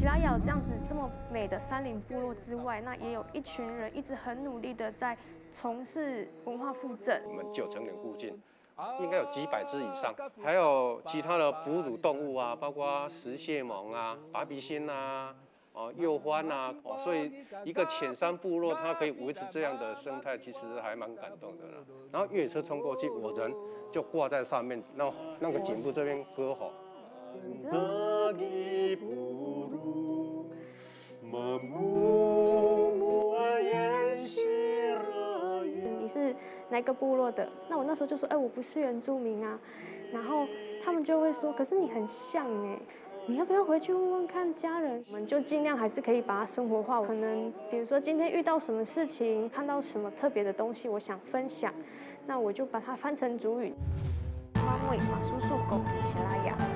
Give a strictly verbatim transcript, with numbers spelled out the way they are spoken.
拉雅有这样子这么美的山林部落之外，那也有一群人一直很努力的在从事文化复振。 我们旧城岭附近应该有几百只以上，还有其他的哺乳动物啊，包括石蟹獴啊、白鼻心啊。哦，鼬獾啊，哦，所以一个浅山部落，它可以维持这样的生态，其实还蛮感动的啦。然后越野车冲过去，我人就挂在上面，那那个颈部这边歌吼。 你是哪个部落的？那我那时候就说，哎、欸，我不是原住民啊。然后他们就会说，可是你很像哎、欸。你要不要回去问问看家人？我们就尽量还是可以把它生活化。可能比如说今天遇到什么事情，看到什么特别的东西，我想分享，那我就把它翻成族语。妈咪马叔叔狗喜拉雅。